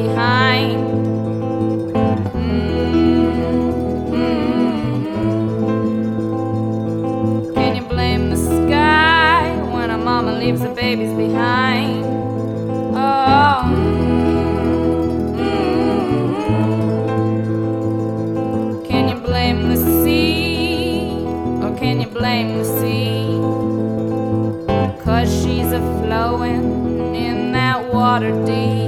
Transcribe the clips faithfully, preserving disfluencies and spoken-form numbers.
behind. Mm-hmm. Can you blame the sky when a mama leaves the babies behind? Oh, mm-hmm. Can you blame the sea, or can you blame the sea? 'Cause she's a flowing in that water deep.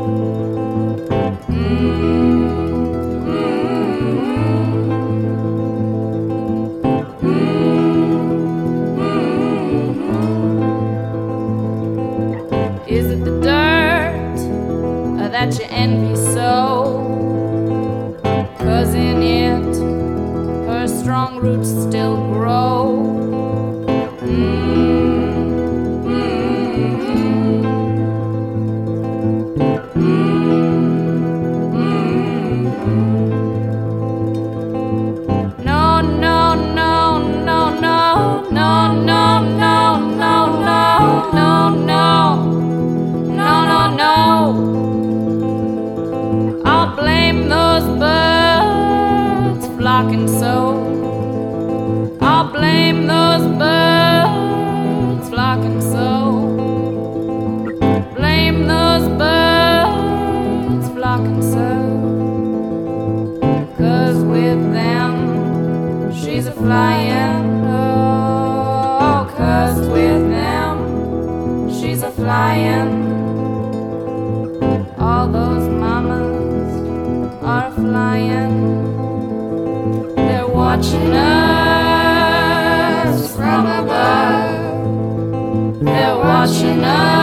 Is it the dirt uh, that you envy so? 'Cause in it her strong roots still grow. Mm. Flocking so, I'll blame those birds flocking so. Blame those birds flocking so. 'Cause with them she's a flying. Oh, 'cause with them she's a flying. All those mamas are flying. Watching us from above, they're watching us.